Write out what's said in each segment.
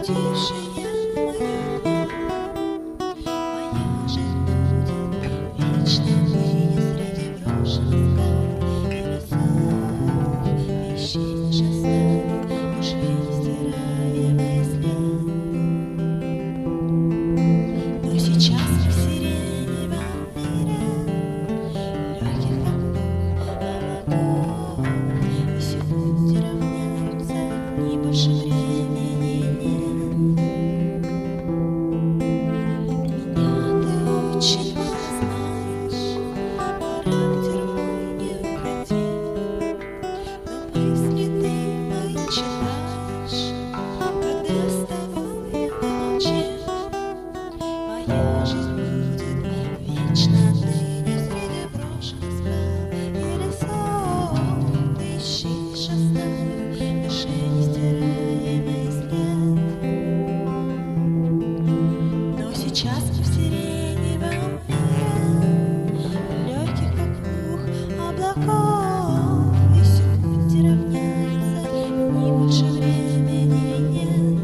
тишине моя жизнь будет вечно ныне среди брошенных скал и лесов. Исчезнешь, оставив уж нестираемый след. Но сейчас мы в сиреневом мире, легких как облаков, и секунды равняются дни, больше времени нет. Меня ты очень мало знаешь, характер мой неукротим, но мысли ты мои читаешь, когда с тобой я помолчим. Моя жизнь будет вечно ныне среди брошенных скал и лесов. Ты ищешь, оставив души нестираемый след. Но сейчас мы в сиреневом мире, легких как пух облаков, и секунде равняется дни, больше времени нет.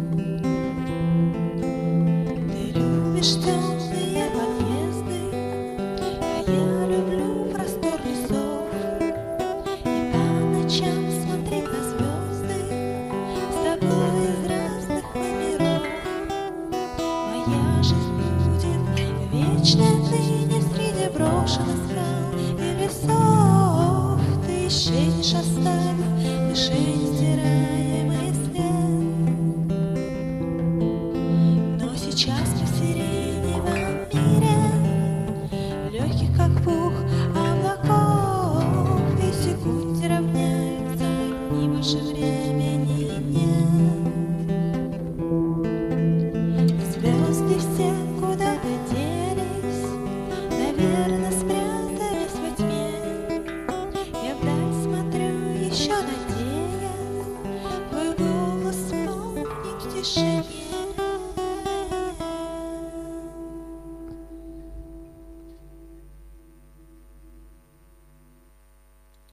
Ты любишь темные подъезды, а я люблю простор лесов. И по ночам смотреть на звезды с тобой из разных миров. Моя жизнь будет вечно ныне среди брошенных скал и лесов. Ты исчезнешь, оставив души нестираемый след. Но сейчас мы в сиреневом мире, легких как пух облаков, и секунде равняются дни, больше времени нет. Звезды все куда-то делись, наверное, спрятались во тьме. Я вдаль смотрю еще на